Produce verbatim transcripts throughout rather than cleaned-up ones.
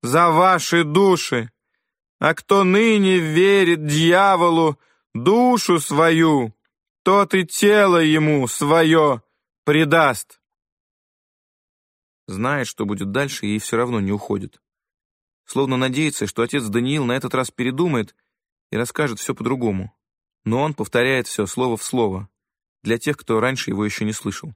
за ваши души. А кто ныне верит дьяволу душу свою, тот и тело ему свое предаст». Знает, что будет дальше, и все равно не уходит. Словно надеется, что отец Даниил на этот раз передумает и расскажет все по-другому. Но он повторяет все слово в слово, для тех, кто раньше его еще не слышал.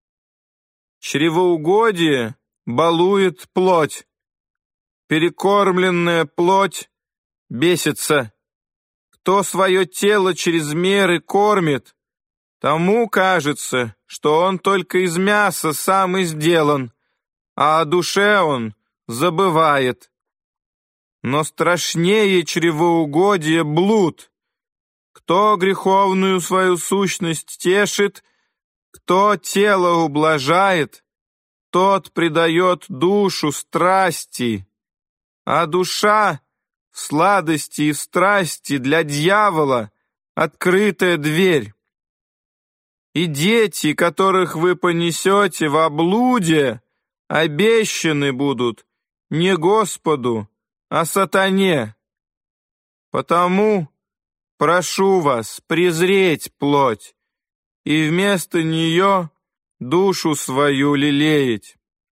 «Чревоугодие балует плоть, перекормленная плоть бесится. Кто свое тело через меры кормит, тому кажется, что он только из мяса сам и сделан, а о душе он забывает. Но страшнее чревоугодия блуд. Кто греховную свою сущность тешит, кто тело ублажает, тот предает душу страсти, а душа в сладости и в страсти для дьявола открытая дверь. И дети, которых вы понесете во блуде, обещаны будут не Господу, а сатане. Потому прошу вас презреть плоть и вместо нее душу свою лелеять».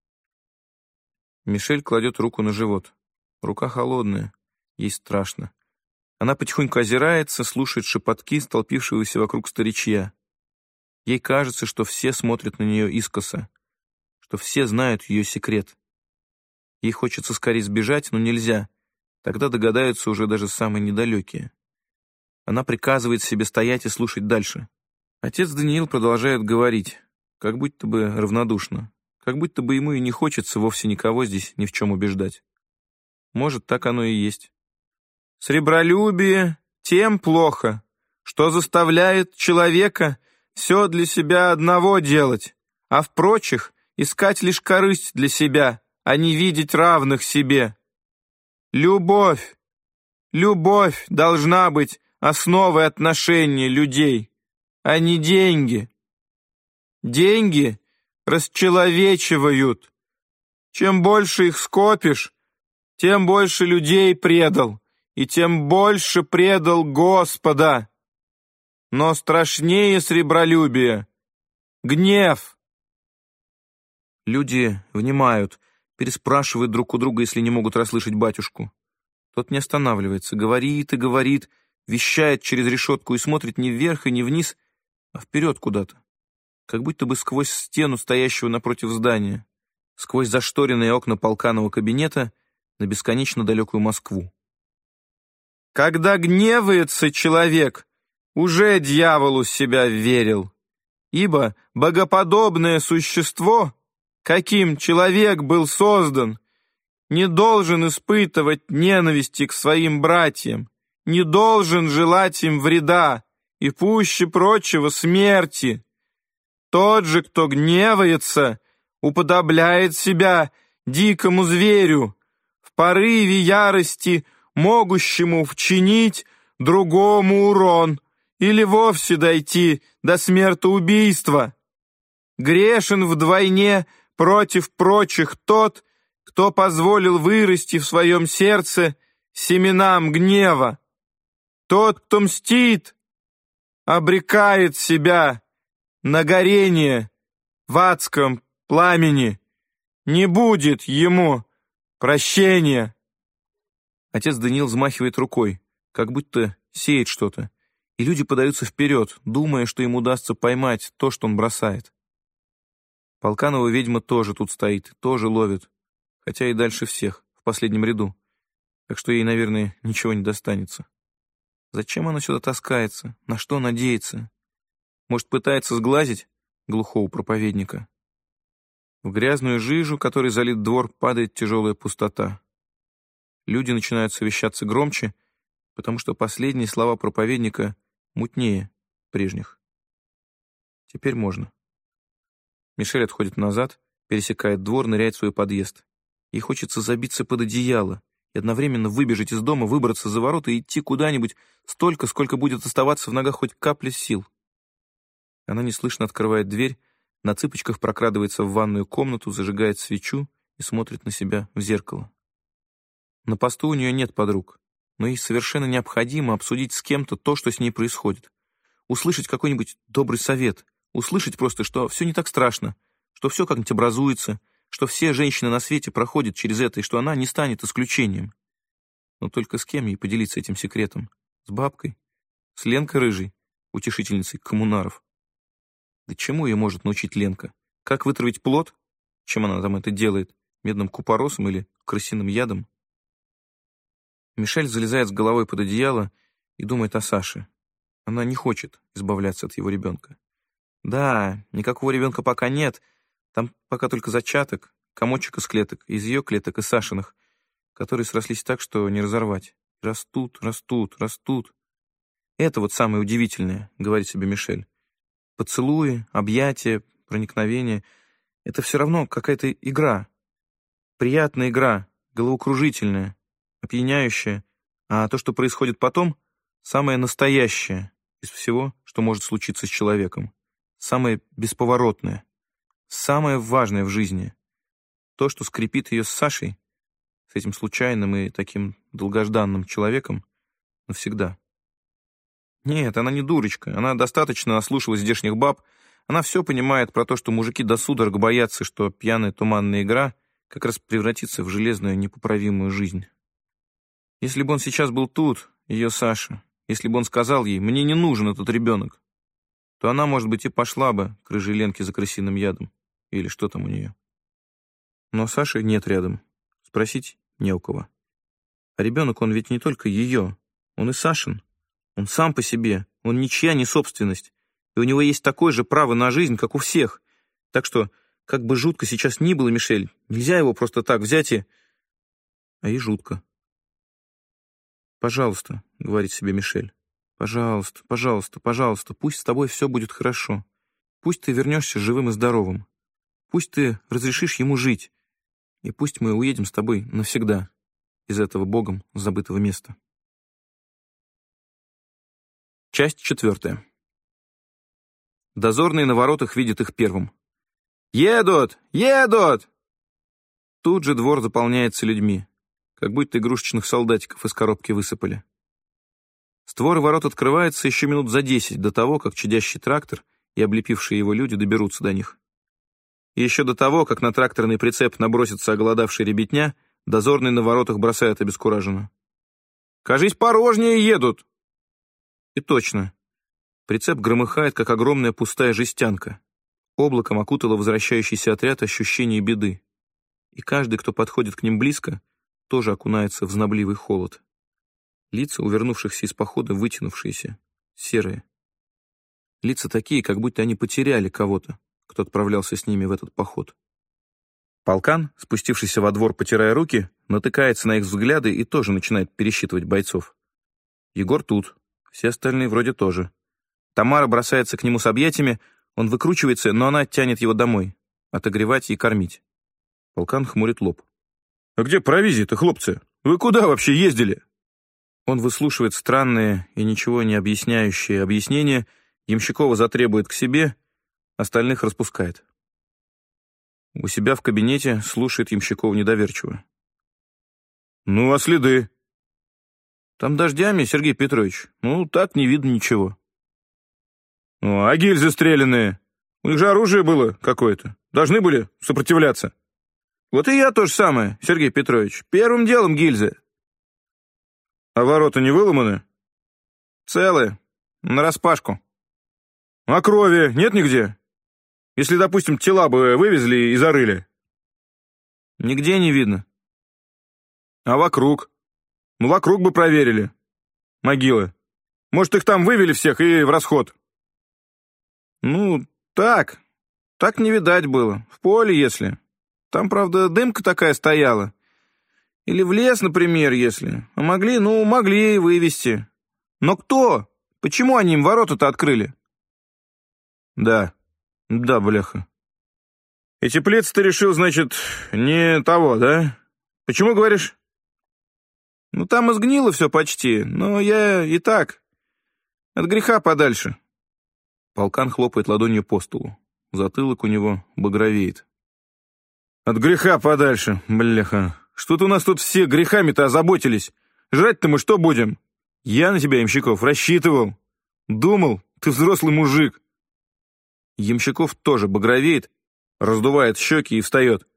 Мишель кладет руку на живот. Рука холодная, ей страшно. Она потихоньку озирается, слушает шепотки столпившегося вокруг старичья. Ей кажется, что все смотрят на нее искоса, что все знают ее секрет. Ей хочется скорее сбежать, но нельзя. Тогда догадаются уже даже самые недалекие. Она приказывает себе стоять и слушать дальше. Отец Даниил продолжает говорить, как будто бы равнодушно, как будто бы ему и не хочется вовсе никого здесь ни в чем убеждать. Может, так оно и есть. Сребролюбие тем плохо, что заставляет человека все для себя одного делать, а в прочих искать лишь корысть для себя, а не видеть равных себе. Любовь, любовь должна быть основой отношений людей, а не деньги. Деньги расчеловечивают. Чем больше их скопишь, тем больше людей предал, и тем больше предал Господа. Но страшнее сребролюбия — гнев. Люди внимают, переспрашивают друг у друга, если не могут расслышать батюшку. Тот не останавливается, говорит и говорит, вещает через решетку и смотрит не вверх и не вниз, а вперед куда-то, как будто бы сквозь стену стоящего напротив здания, сквозь зашторенные окна полканного кабинета на бесконечно далекую Москву. Когда гневается человек, уже дьяволу себя верил, ибо богоподобное существо, каким человек был создан, не должен испытывать ненависти к своим братьям, не должен желать им вреда и, пуще прочего, смерти. Тот же, кто гневается, уподобляет себя дикому зверю, в порыве ярости могущему вчинить другому урон или вовсе дойти до смертоубийства. Грешен вдвойне против прочих тот, кто позволил вырасти в своем сердце семенам гнева. Тот, кто мстит, обрекает себя на горение в адском пламени. Не будет ему прощения. Отец Даниил взмахивает рукой, как будто сеет что-то, и люди подаются вперед, думая, что им удастся поймать то, что он бросает. Полканова ведьма тоже тут стоит, тоже ловит, хотя и дальше всех, в последнем ряду, так что ей, наверное, ничего не достанется. Зачем она сюда таскается? На что надеется? Может, пытается сглазить глухого проповедника? В грязную жижу, которой залит двор, падает тяжелая пустота. Люди начинают совещаться громче, потому что последние слова проповедника мутнее прежних. Теперь можно. Мишель отходит назад, пересекает двор, ныряет в свой подъезд. Ей хочется забиться под одеяло и одновременно выбежать из дома, выбраться за ворота и идти куда-нибудь столько, сколько будет оставаться в ногах хоть капля сил. Она неслышно открывает дверь, на цыпочках прокрадывается в ванную комнату, зажигает свечу и смотрит на себя в зеркало. На посту у нее нет подруг, но ей совершенно необходимо обсудить с кем-то то, что с ней происходит. Услышать какой-нибудь добрый совет, услышать просто, что все не так страшно, что все как-нибудь образуется, что все женщины на свете проходят через это, и что она не станет исключением. Но только с кем ей поделиться этим секретом? С бабкой? С Ленкой Рыжей, утешительницей коммунаров? Да чему ее может научить Ленка? Как вытравить плод? Чем она там это делает? Медным купоросом или крысиным ядом? Мишель залезает с головой под одеяло и думает о Саше. Она не хочет избавляться от его ребенка. Да, никакого ребенка пока нет. Там пока только зачаток, комочек из клеток, из ее клеток и Сашиных, которые срослись так, что не разорвать. Растут, растут, растут. Это вот самое удивительное, говорит себе Мишель. Поцелуи, объятия, проникновение — это все равно какая-то игра. Приятная игра, головокружительная, опьяняющая. А то, что происходит потом, самое настоящее из всего, что может случиться с человеком. Самое бесповоротное, самое важное в жизни. То, что скрепит ее с Сашей, с этим случайным и таким долгожданным человеком, навсегда. Нет, она не дурочка, она достаточно наслушалась здешних баб, она все понимает про то, что мужики до судорог боятся, что пьяная туманная игра как раз превратится в железную непоправимую жизнь. Если бы он сейчас был тут, ее Саша, если бы он сказал ей: «Мне не нужен этот ребенок», то она, может быть, и пошла бы к рыжей Ленке за крысиным ядом. Или что там у нее. Но Саши нет рядом. Спросить не у кого. А ребенок, он ведь не только ее, он и Сашин. Он сам по себе, он ничья не собственность. И у него есть такое же право на жизнь, как у всех. Так что, как бы жутко сейчас ни было, Мишель, нельзя его просто так взять и... А и жутко. «Пожалуйста», — говорит себе Мишель, — «пожалуйста, пожалуйста, пожалуйста, пусть с тобой все будет хорошо. Пусть ты вернешься живым и здоровым. Пусть ты разрешишь ему жить. И пусть мы уедем с тобой навсегда из этого Богом забытого места». Часть четвертая. Дозорный на воротах видит их первым. «Едут! Едут!» Тут же двор заполняется людьми, как будто игрушечных солдатиков из коробки высыпали. Створы ворот открываются еще минут за десять до того, как чадящий трактор и облепившие его люди доберутся до них. И еще до того, как на тракторный прицеп набросится оголодавшая ребятня, дозорный на воротах бросает обескураженно: «Кажись, порожнее едут!» И точно. Прицеп громыхает, как огромная пустая жестянка. Облаком окутало возвращающийся отряд ощущение беды. И каждый, кто подходит к ним близко, тоже окунается в знобливый холод. Лица у вернувшихся из похода вытянувшиеся, серые. Лица такие, как будто они потеряли кого-то, кто отправлялся с ними в этот поход. Полкан, спустившийся во двор, потирая руки, натыкается на их взгляды и тоже начинает пересчитывать бойцов. Егор тут, все остальные вроде тоже. Тамара бросается к нему с объятиями, он выкручивается, но она тянет его домой, отогревать и кормить. Полкан хмурит лоб. «А где провизия-то, хлопцы? Вы куда вообще ездили?» Он выслушивает странные и ничего не объясняющие объяснения, Ямщикова затребует к себе, остальных распускает. У себя в кабинете слушает Ямщикова недоверчиво. «Ну, а следы?» «Там дождями, Сергей Петрович. Ну, так не видно ничего». «Ну, а гильзы стрелянные? У них же оружие было какое-то. Должны были сопротивляться». «Вот и я то же самое, Сергей Петрович. Первым делом гильзы». «А ворота не выломаны?» «Целые. Нараспашку». «А крови нет нигде? Если, допустим, тела бы вывезли и зарыли?» «Нигде не видно». «А вокруг? Ну, вокруг бы проверили. Могилы. Может, их там вывели всех и в расход?» «Ну, так. Так не видать было. В поле, если. Там, правда, дымка такая стояла. Или в лес, например, если. А могли, ну, могли вывести. Но кто? Почему они им ворота-то открыли?» «Да. Да, бляха. И теплиц ты решил, значит, не того, да? Почему, говоришь?» «Ну, там изгнило все почти, но я и так. От греха подальше». Полкан хлопает ладонью по столу. Затылок у него багровеет. «От греха подальше, бляха. что-то у нас тут все грехами-то озаботились. Жрать-то мы что будем? Я на тебя, Ямщиков, рассчитывал. Думал, ты взрослый мужик». Ямщиков тоже багровеет, раздувает щеки и встает.